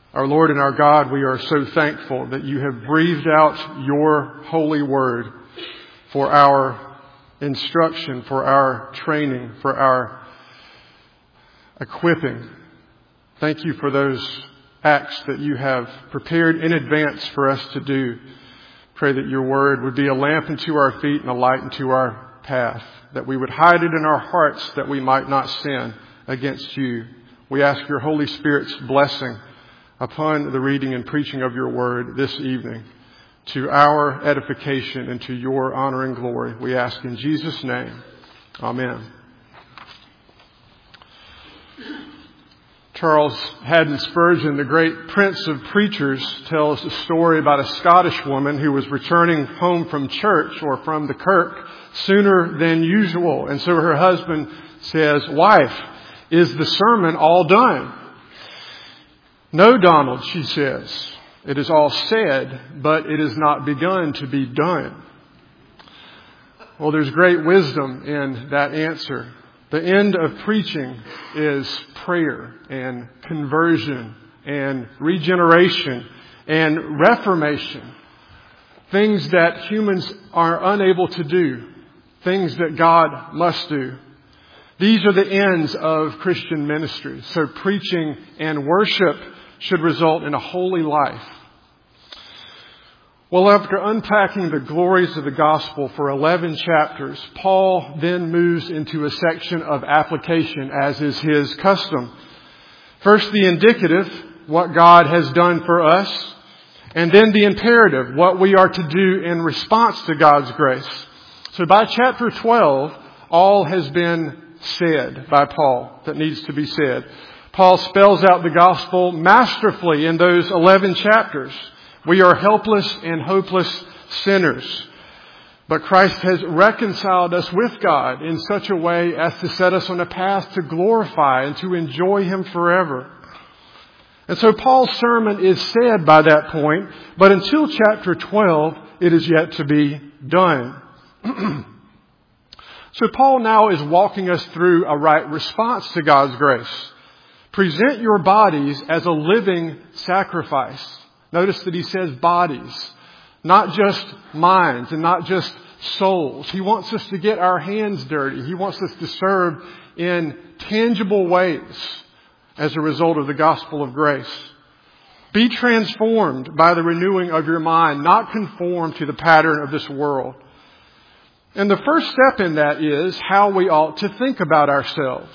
Our Lord and our God, we are so thankful that you have breathed out your holy word for our instruction, for our training, for our equipping. Thank you for those acts that you have prepared in advance for us to do. Pray that your word would be a lamp unto our feet and a light unto our path, that we would hide it in our hearts that we might not sin against you. We ask your Holy Spirit's blessing upon the reading and preaching of your word this evening, to our edification and to your honor and glory. We ask in Jesus' name. Amen. Charles Haddon Spurgeon, the great prince of preachers, tells a story about a Scottish woman who was returning home from church or from the kirk sooner than usual. And so her husband says, "Wife, is the sermon all done?" "No, Donald," she says, "it is all said, but it is not begun to be done." Well, there's great wisdom in that answer. The end of preaching is prayer and conversion and regeneration and reformation. Things that humans are unable to do. Things that God must do. These are the ends of Christian ministry. So preaching and worship should result in a holy life. Well, after unpacking the glories of the gospel for 11 chapters, Paul then moves into a section of application, as is his custom. First, the indicative, what God has done for us, and then the imperative, what we are to do in response to God's grace. So by chapter 12, all has been said by Paul that needs to be said. Paul spells out the gospel masterfully in those 11 chapters. We are helpless and hopeless sinners, but Christ has reconciled us with God in such a way as to set us on a path to glorify and to enjoy Him forever. And so Paul's sermon is said by that point, but until chapter 12, it is yet to be done. So Paul now is walking us through a right response to God's grace. Present your bodies as a living sacrifice. Notice that he says bodies, not just minds and not just souls. He wants us to get our hands dirty. He wants us to serve in tangible ways as a result of the gospel of grace. Be transformed by the renewing of your mind, not conform to the pattern of this world. And the first step in that is how we ought to think about ourselves.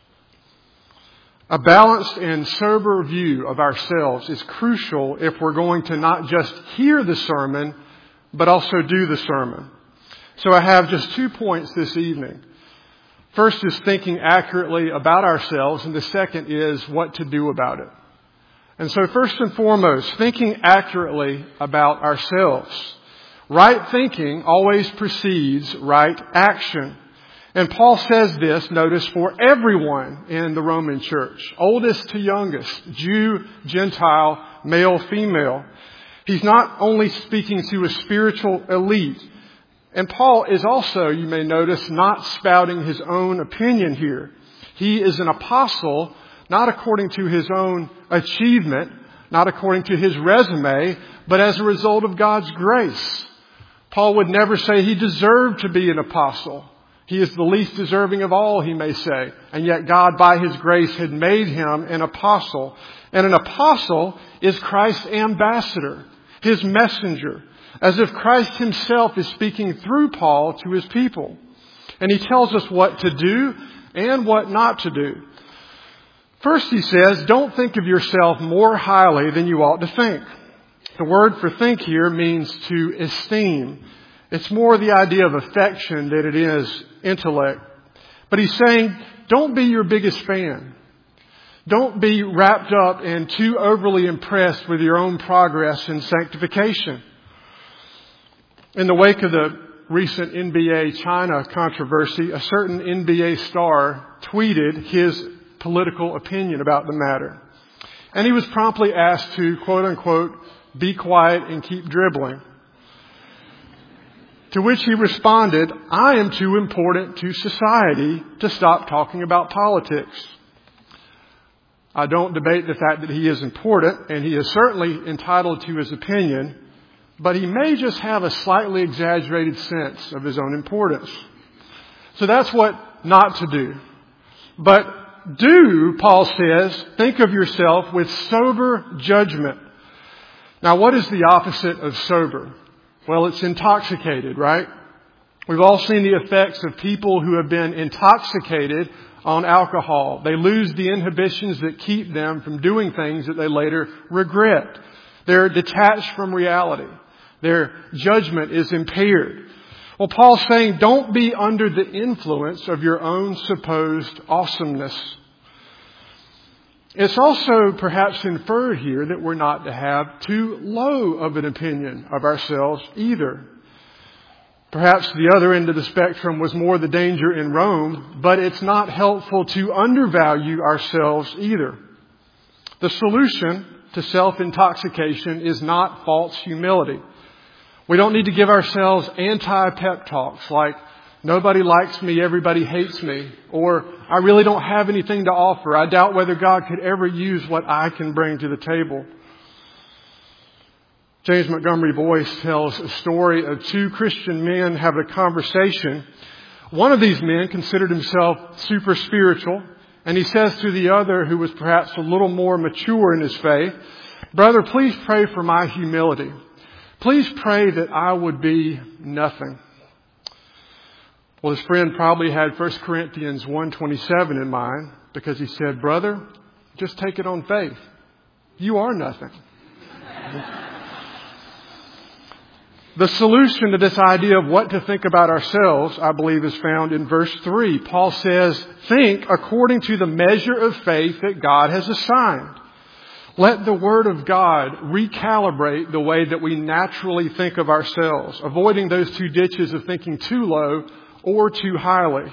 A balanced and sober view of ourselves is crucial if we're going to not just hear the sermon, but also do the sermon. So I have just 2 points this evening. First is thinking accurately about ourselves, and the second is what to do about it. And so first and foremost, thinking accurately about ourselves. Right thinking always precedes right action. And Paul says this, notice, for everyone in the Roman church, oldest to youngest, Jew, Gentile, male, female. He's not only speaking to a spiritual elite. And Paul is also, you may notice, not spouting his own opinion here. He is an apostle, not according to his own achievement, not according to his resume, but as a result of God's grace. Paul would never say he deserved to be an apostle. He is the least deserving of all, he may say. And yet God, by His grace, had made him an apostle. And an apostle is Christ's ambassador, His messenger, as if Christ Himself is speaking through Paul to His people. And he tells us what to do and what not to do. First, he says, don't think of yourself more highly than you ought to think. The word for think here means to esteem. It's more the idea of affection than it is intellect. But he's saying, don't be your biggest fan. Don't be wrapped up and too overly impressed with your own progress in sanctification. In the wake of the recent NBA China controversy, a certain NBA star tweeted his political opinion about the matter. And he was promptly asked to, quote unquote, be quiet and keep dribbling. To which he responded, I am too important to society to stop talking about politics. I don't debate the fact that he is important, and he is certainly entitled to his opinion, but he may just have a slightly exaggerated sense of his own importance. So that's what not to do. But do, Paul says, think of yourself with sober judgment. Now, what is the opposite of sober? Well, it's intoxicated, right? We've all seen the effects of people who have been intoxicated on alcohol. They lose the inhibitions that keep them from doing things that they later regret. They're detached from reality. Their judgment is impaired. Well, Paul's saying don't be under the influence of your own supposed awesomeness. It's also perhaps inferred here that we're not to have too low of an opinion of ourselves either. Perhaps the other end of the spectrum was more the danger in Rome, but it's not helpful to undervalue ourselves either. The solution to self-intoxication is not false humility. We don't need to give ourselves anti-pep talks like, nobody likes me, everybody hates me, or I really don't have anything to offer. I doubt whether God could ever use what I can bring to the table. James Montgomery Boyce tells a story of two Christian men having a conversation. One of these men considered himself super spiritual, and he says to the other, who was perhaps a little more mature in his faith, "Brother, please pray for my humility. Please pray that I would be nothing." Well, his friend probably had 1 Corinthians 1:27 in mind, because he said, "Brother, just take it on faith. You are nothing." The solution to this idea of what to think about ourselves, I believe, is found in verse 3. Paul says, think according to the measure of faith that God has assigned. Let the Word of God recalibrate the way that we naturally think of ourselves, avoiding those two ditches of thinking too low or too highly.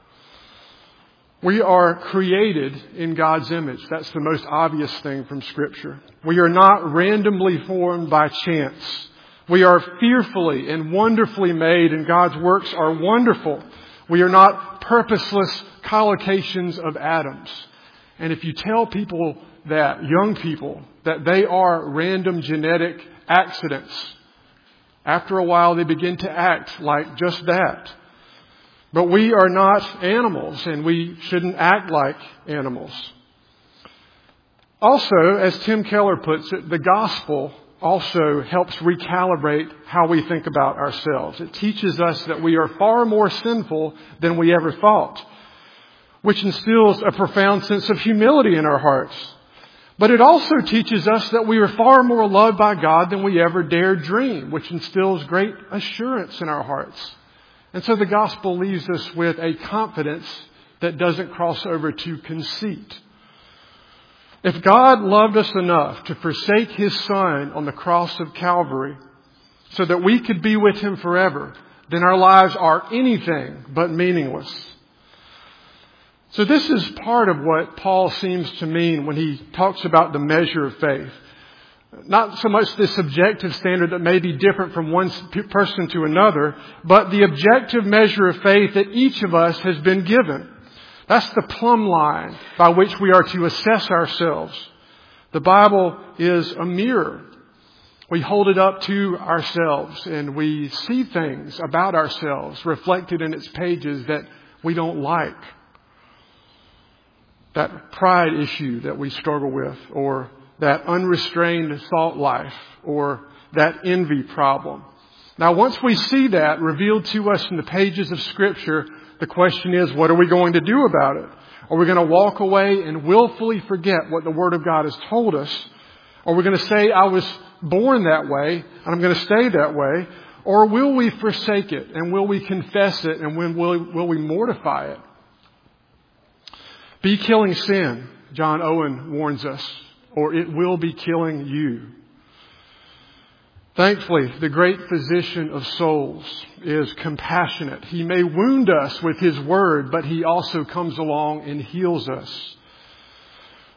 We are created in God's image. That's the most obvious thing from Scripture. We are not randomly formed by chance. We are fearfully and wonderfully made, and God's works are wonderful. We are not purposeless collocations of atoms. And if you tell people that, young people, that they are random genetic accidents, after a while they begin to act like just that. But we are not animals, and we shouldn't act like animals. Also, as Tim Keller puts it, the gospel also helps recalibrate how we think about ourselves. It teaches us that we are far more sinful than we ever thought, which instills a profound sense of humility in our hearts. But it also teaches us that we are far more loved by God than we ever dared dream, which instills great assurance in our hearts. And so the gospel leaves us with a confidence that doesn't cross over to conceit. If God loved us enough to forsake His Son on the cross of Calvary so that we could be with Him forever, then our lives are anything but meaningless. So this is part of what Paul seems to mean when he talks about the measure of faith. Not so much the subjective standard that may be different from one person to another, but the objective measure of faith that each of us has been given. That's the plumb line by which we are to assess ourselves. The Bible is a mirror. We hold it up to ourselves and we see things about ourselves reflected in its pages that we don't like. That pride issue that we struggle with, or that unrestrained thought life, or that envy problem. Now, once we see that revealed to us in the pages of Scripture, the question is, what are we going to do about it? Are we going to walk away and willfully forget what the Word of God has told us? Are we going to say, I was born that way, and I'm going to stay that way? Or will we forsake it, and will we confess it, and when will we mortify it? Be killing sin, John Owen warns us, or it will be killing you. Thankfully, the great physician of souls is compassionate. He may wound us with His word, but He also comes along and heals us.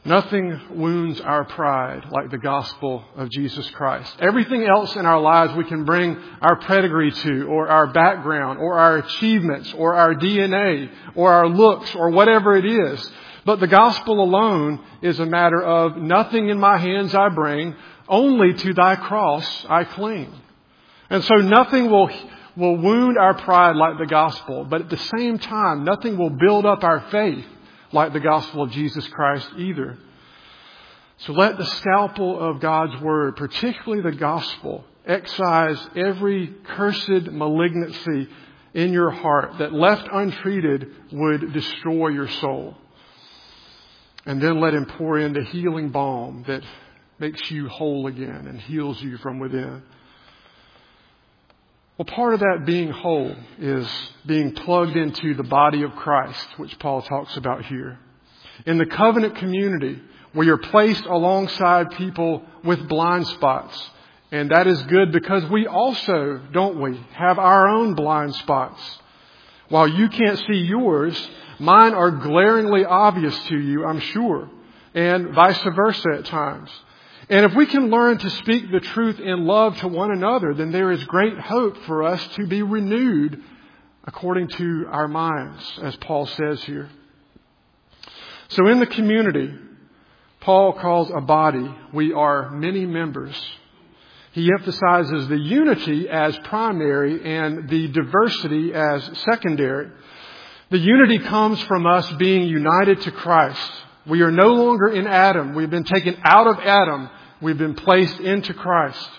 Nothing wounds our pride like the gospel of Jesus Christ. Everything else in our lives we can bring our pedigree to, or our background, or our achievements, or our DNA, or our looks, or whatever it is. But the gospel alone is a matter of nothing in my hands I bring, only to thy cross I cling. And so nothing will wound our pride like the gospel, but at the same time, nothing will build up our faith like the gospel of Jesus Christ either. So let the scalpel of God's word, particularly the gospel, excise every cursed malignancy in your heart that left untreated would destroy your soul. And then let him pour in the healing balm that makes you whole again and heals you from within. Well, part of that being whole is being plugged into the body of Christ, which Paul talks about here. In the covenant community, we are placed alongside people with blind spots. And that is good because we also, don't we, have our own blind spots. While you can't see yours, mine are glaringly obvious to you, I'm sure, and vice versa at times. And if we can learn to speak the truth in love to one another, then there is great hope for us to be renewed according to our minds, as Paul says here. So in the community, Paul calls a body, we are many members. He emphasizes the unity as primary and the diversity as secondary. The unity comes from us being united to Christ. We are no longer in Adam. We've been taken out of Adam. We've been placed into Christ.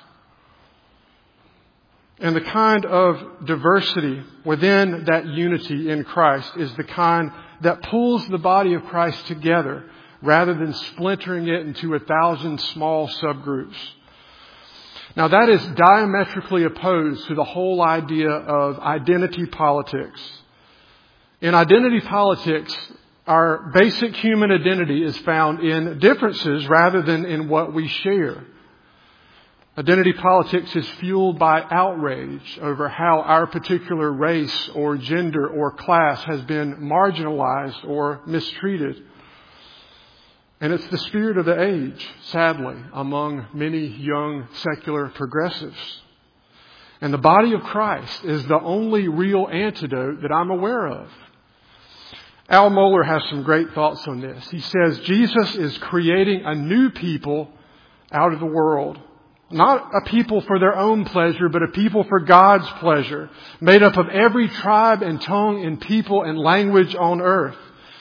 And the kind of diversity within that unity in Christ is the kind that pulls the body of Christ together rather than splintering it into 1,000 small subgroups. Now that is diametrically opposed to the whole idea of identity politics. In identity politics, our basic human identity is found in differences rather than in what we share. Identity politics is fueled by outrage over how our particular race or gender or class has been marginalized or mistreated. And it's the spirit of the age, sadly, among many young secular progressives. And the body of Christ is the only real antidote that I'm aware of. Al Mohler has some great thoughts on this. He says Jesus is creating a new people out of the world. Not a people for their own pleasure, but a people for God's pleasure. Made up of every tribe and tongue and people and language on earth.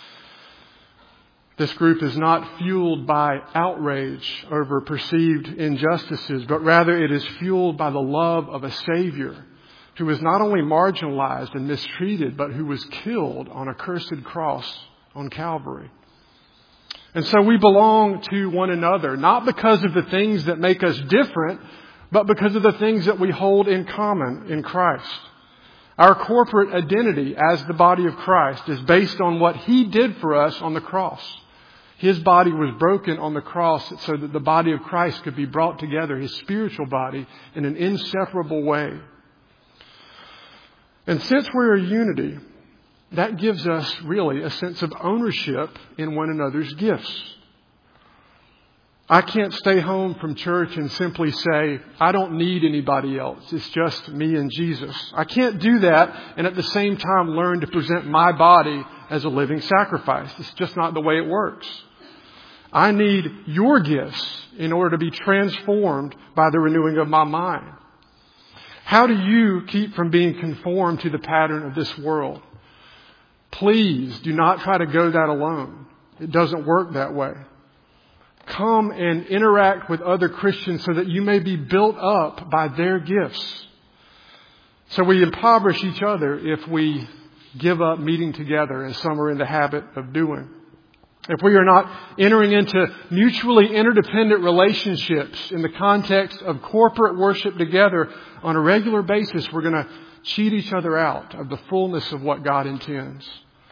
This group is not fueled by outrage over perceived injustices, but rather it is fueled by the love of a Savior who was not only marginalized and mistreated, but who was killed on a cursed cross on Calvary. And so we belong to one another, not because of the things that make us different, but because of the things that we hold in common in Christ. Our corporate identity as the body of Christ is based on what He did for us on the cross. His body was broken on the cross so that the body of Christ could be brought together, His spiritual body, in an inseparable way. And since we're a unity, that gives us really a sense of ownership in one another's gifts. I can't stay home from church and simply say, I don't need anybody else. It's just me and Jesus. I can't do that and at the same time learn to present my body as a living sacrifice. It's just not the way it works. I need your gifts in order to be transformed by the renewing of my mind. How do you keep from being conformed to the pattern of this world? Please do not try to go that alone. It doesn't work that way. Come and interact with other Christians so that you may be built up by their gifts. So we impoverish each other if we give up meeting together, as some are in the habit of doing. If we are not entering into mutually interdependent relationships in the context of corporate worship together on a regular basis, we're going to cheat each other out of the fullness of what God intends.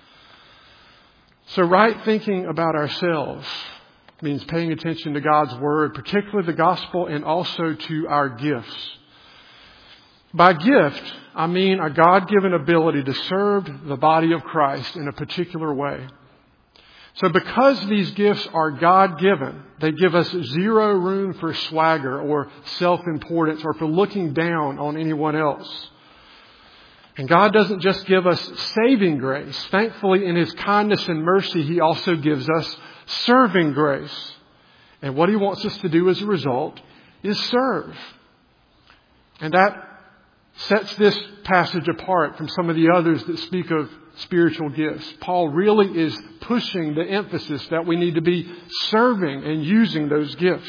So right thinking about ourselves means paying attention to God's Word, particularly the gospel, and also to our gifts. By gift, I mean a God-given ability to serve the body of Christ in a particular way. So because these gifts are God-given, they give us zero room for swagger or self-importance or for looking down on anyone else. And God doesn't just give us saving grace. Thankfully, in His kindness and mercy, He also gives us serving grace. And what He wants us to do as a result is serve. And that sets this passage apart from some of the others that speak of spiritual gifts. Paul really is pushing the emphasis that we need to be serving and using those gifts.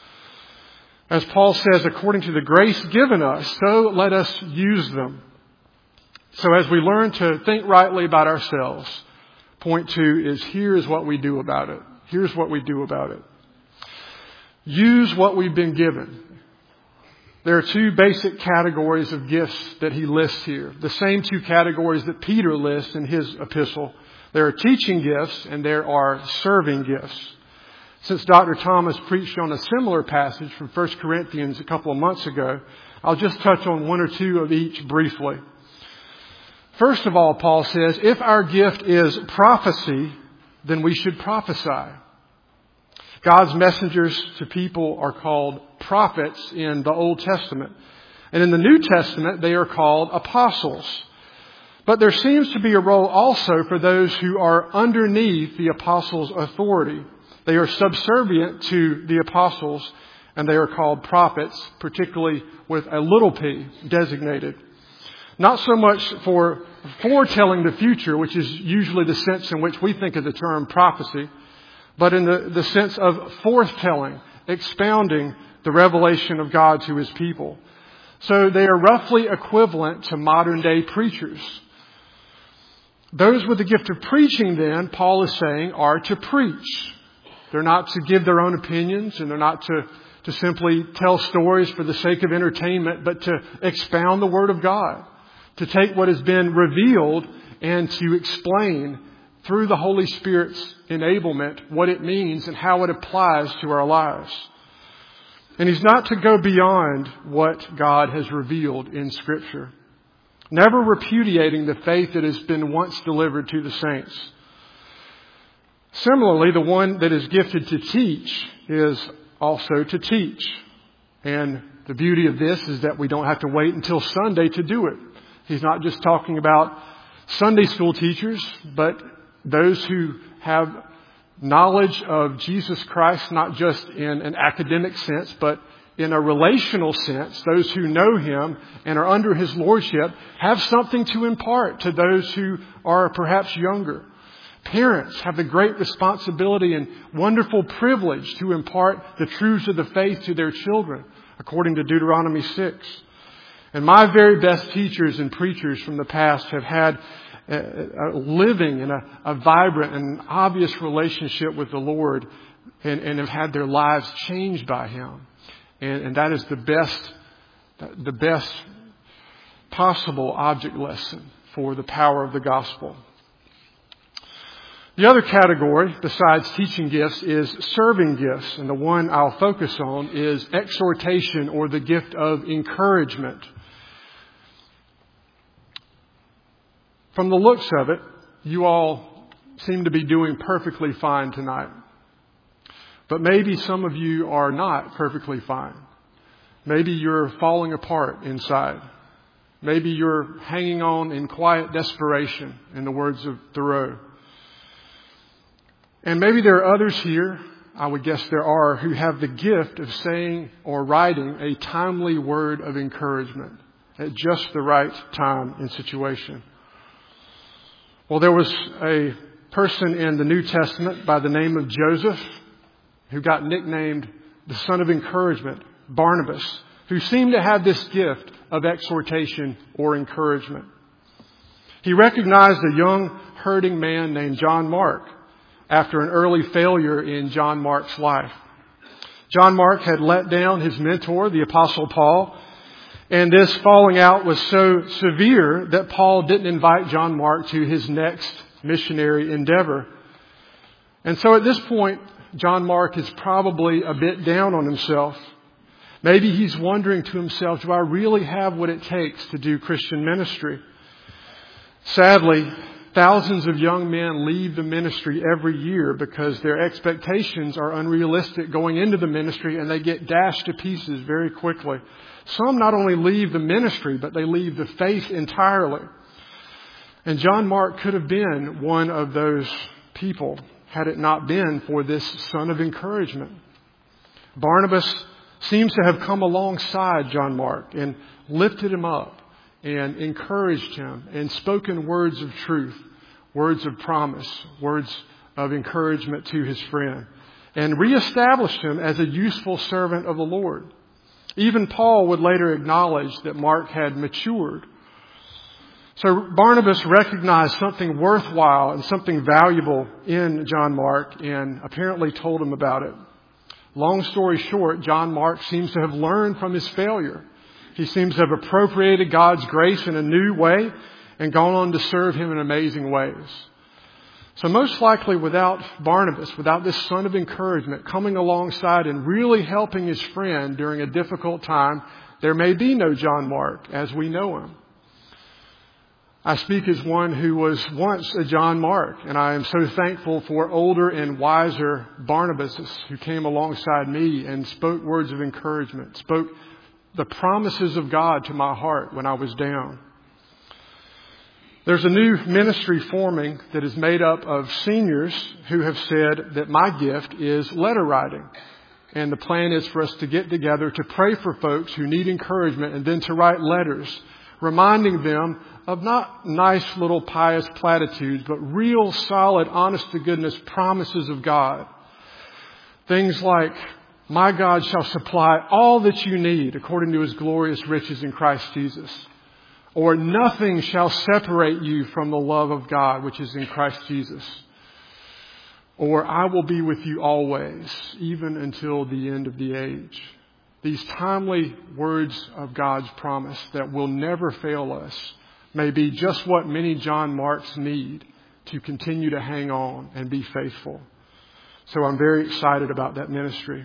As Paul says, according to the grace given us, so let us use them. So as we learn to think rightly about ourselves, point 2 is here is what we do about it. Here's what we do about it. Use what we've been given. There are 2 basic categories of gifts that he lists here. The same 2 categories that Peter lists in his epistle. There are teaching gifts and there are serving gifts. Since Dr. Thomas preached on a similar passage from 1 Corinthians a couple of months ago, I'll just touch on 1 or 2 of each briefly. First of all, Paul says, if our gift is prophecy, then we should prophesy. God's messengers to people are called prophets in the Old Testament. And in the New Testament, they are called apostles. But there seems to be a role also for those who are underneath the apostles' authority. They are subservient to the apostles, and they are called prophets, particularly with a little p designated. Not so much for foretelling the future, which is usually the sense in which we think of the term prophecy, but in the sense of forthtelling, expounding the revelation of God to His people. So they are roughly equivalent to modern day preachers. Those with the gift of preaching then, Paul is saying, are to preach. They're not to give their own opinions, and they're not to simply tell stories for the sake of entertainment, but to expound the Word of God. To take what has been revealed and to explain through the Holy Spirit's enablement what it means and how it applies to our lives. And he's not to go beyond what God has revealed in Scripture, never repudiating the faith that has been once delivered to the saints. Similarly, the one that is gifted to teach is also to teach. And the beauty of this is that we don't have to wait until Sunday to do it. He's not just talking about Sunday school teachers, but those who have knowledge of Jesus Christ, not just in an academic sense, but in a relational sense. Those who know Him and are under His lordship have something to impart to those who are perhaps younger. Parents have the great responsibility and wonderful privilege to impart the truths of the faith to their children, according to Deuteronomy 6. And my very best teachers and preachers from the past have had a living and a vibrant and obvious relationship with the Lord and have had their lives changed by Him. And that is the best possible object lesson for the power of the gospel. The other category, besides teaching gifts, is serving gifts. And the one I'll focus on is exhortation, or the gift of encouragement. From the looks of it, you all seem to be doing perfectly fine tonight. But maybe some of you are not perfectly fine. Maybe you're falling apart inside. Maybe you're hanging on in quiet desperation, in the words of Thoreau. And maybe there are others here, I would guess there are, who have the gift of saying or writing a timely word of encouragement at just the right time and situation. Well, there was a person in the New Testament by the name of Joseph who got nicknamed the son of encouragement, Barnabas, who seemed to have this gift of exhortation or encouragement. He recognized a young hurting man named John Mark after an early failure in John Mark's life. John Mark had let down his mentor, the Apostle Paul, and this falling out was so severe that Paul didn't invite John Mark to his next missionary endeavor. And so at this point, John Mark is probably a bit down on himself. Maybe he's wondering to himself, do I really have what it takes to do Christian ministry? Sadly, thousands of young men leave the ministry every year because their expectations are unrealistic going into the ministry, and they get dashed to pieces very quickly. Some not only leave the ministry, but they leave the faith entirely. And John Mark could have been one of those people had it not been for this son of encouragement. Barnabas seems to have come alongside John Mark and lifted him up and encouraged him and spoken words of truth, words of promise, words of encouragement to his friend, and reestablished him as a useful servant of the Lord. Even Paul would later acknowledge that Mark had matured. So Barnabas recognized something worthwhile and something valuable in John Mark and apparently told him about it. Long story short, John Mark seems to have learned from his failure. He seems to have appropriated God's grace in a new way and gone on to serve him in amazing ways. So most likely without Barnabas, without this son of encouragement coming alongside and really helping his friend during a difficult time, there may be no John Mark as we know him. I speak as one who was once a John Mark, and I am so thankful for older and wiser Barnabases who came alongside me and spoke words of encouragement, spoke the promises of God to my heart when I was down. There's a new ministry forming that is made up of seniors who have said that my gift is letter writing. And the plan is for us to get together to pray for folks who need encouragement and then to write letters, reminding them of not nice little pious platitudes, but real solid, honest-to-goodness promises of God. Things like, my God shall supply all that you need according to his glorious riches in Christ Jesus. Or nothing shall separate you from the love of God, which is in Christ Jesus. Or I will be with you always, even until the end of the age. These timely words of God's promise that will never fail us may be just what many John Marks need to continue to hang on and be faithful. So I'm very excited about that ministry.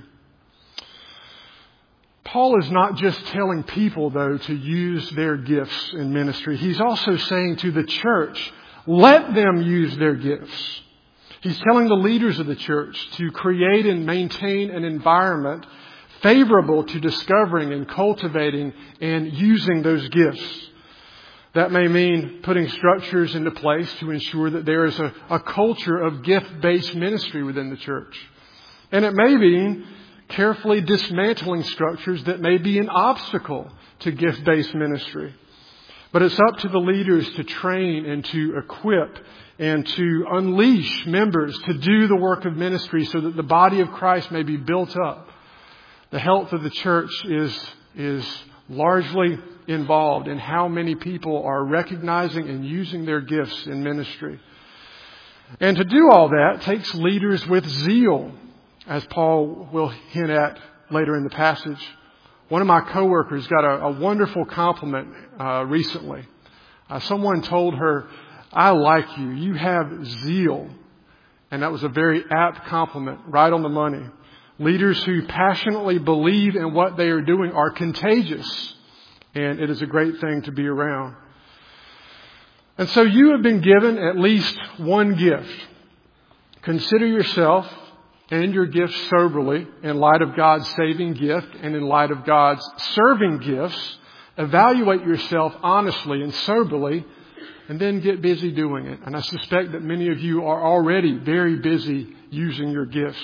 Paul is not just telling people, though, to use their gifts in ministry. He's also saying to the church, let them use their gifts. He's telling the leaders of the church to create and maintain an environment favorable to discovering and cultivating and using those gifts. That may mean putting structures into place to ensure that there is a culture of gift-based ministry within the church. And it may mean carefully dismantling structures that may be an obstacle to gift-based ministry. But it's up to the leaders to train and to equip and to unleash members to do the work of ministry so that the body of Christ may be built up. The health of the church is largely involved in how many people are recognizing and using their gifts in ministry. And to do all that takes leaders with zeal, as Paul will hint at later in the passage. One of my coworkers got a wonderful compliment recently. Someone told her, I like you. You have zeal. And that was a very apt compliment, right on the money. Leaders who passionately believe in what they are doing are contagious. And it is a great thing to be around. And so you have been given at least one gift. Consider yourself and your gift soberly in light of God's saving gift and in light of God's serving gifts. Evaluate yourself honestly and soberly and then get busy doing it. And I suspect that many of you are already very busy using your gifts.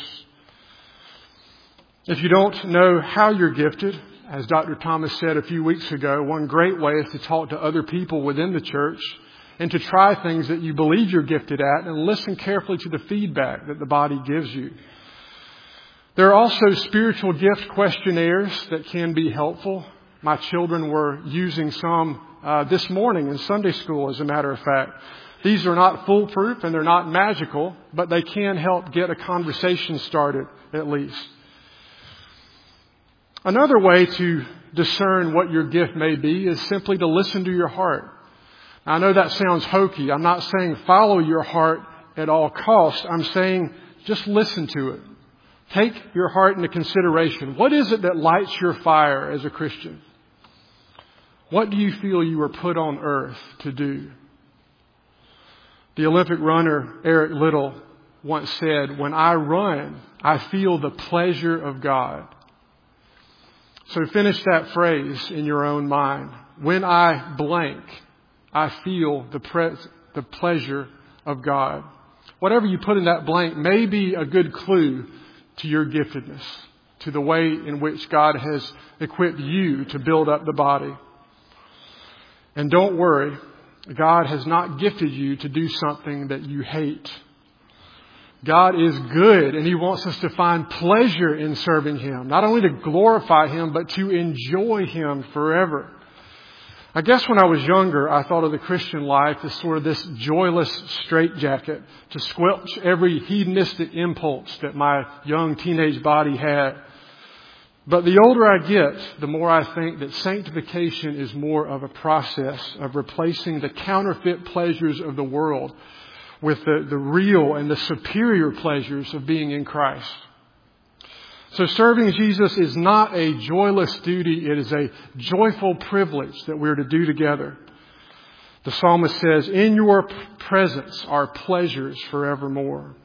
If you don't know how you're gifted, as Dr. Thomas said a few weeks ago, one great way is to talk to other people within the church and to try things that you believe you're gifted at and listen carefully to the feedback that the body gives you. There are also spiritual gift questionnaires that can be helpful. My children were using some this morning in Sunday school, as a matter of fact. These are not foolproof and they're not magical, but they can help get a conversation started at least. Another way to discern what your gift may be is simply to listen to your heart. I know that sounds hokey. I'm not saying follow your heart at all costs. I'm saying just listen to it. Take your heart into consideration. What is it that lights your fire as a Christian? What do you feel you were put on earth to do? The Olympic runner Eric Liddell once said, "When I run, I feel the pleasure of God." So finish that phrase in your own mind. When I blank, I feel the pleasure of God. Whatever you put in that blank may be a good clue to your giftedness, to the way in which God has equipped you to build up the body. And don't worry, God has not gifted you to do something that you hate. God is good, and He wants us to find pleasure in serving Him. Not only to glorify Him, but to enjoy Him forever. I guess when I was younger, I thought of the Christian life as sort of this joyless straitjacket to squelch every hedonistic impulse that my young teenage body had. But the older I get, the more I think that sanctification is more of a process of replacing the counterfeit pleasures of the world with the real and the superior pleasures of being in Christ. So serving Jesus is not a joyless duty. It is a joyful privilege that we're to do together. The psalmist says, "In your presence are pleasures forevermore."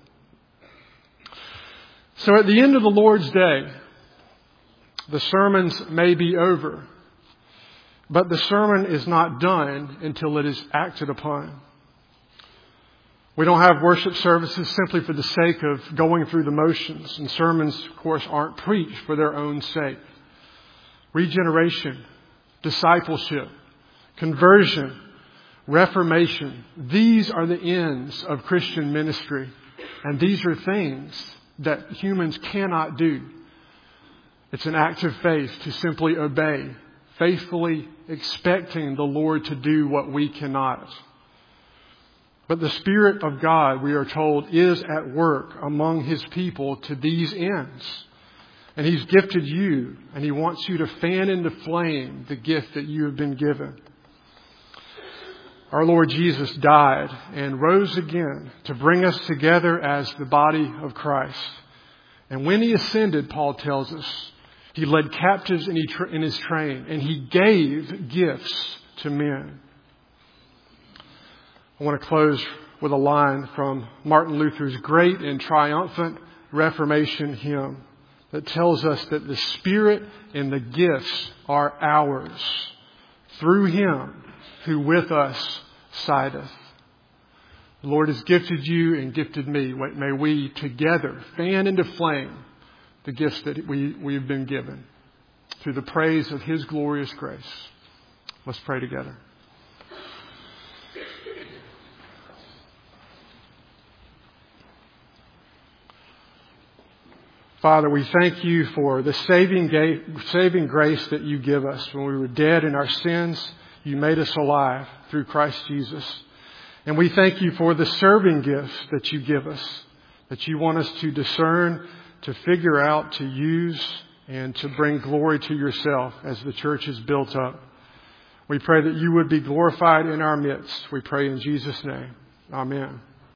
So at the end of the Lord's day, the sermons may be over, but the sermon is not done until it is acted upon. We don't have worship services simply for the sake of going through the motions. And sermons, of course, aren't preached for their own sake. Regeneration, discipleship, conversion, reformation. These are the ends of Christian ministry. And these are things that humans cannot do. It's an act of faith to simply obey, faithfully expecting the Lord to do what we cannot. But the Spirit of God, we are told, is at work among His people to these ends. And He's gifted you, and He wants you to fan into flame the gift that you have been given. Our Lord Jesus died and rose again to bring us together as the body of Christ. And when He ascended, Paul tells us, He led captives in His train, and He gave gifts to men. I want to close with a line from Martin Luther's great and triumphant Reformation hymn that tells us that the Spirit and the gifts are ours through Him who with us sideth. The Lord has gifted you and gifted me. May we together fan into flame the gifts that we have been given through the praise of His glorious grace. Let's pray together. Father, we thank You for the saving grace that You give us. When we were dead in our sins, You made us alive through Christ Jesus. And we thank You for the serving gifts that You give us, that You want us to discern, to figure out, to use, and to bring glory to Yourself as the church is built up. We pray that You would be glorified in our midst. We pray in Jesus' name. Amen.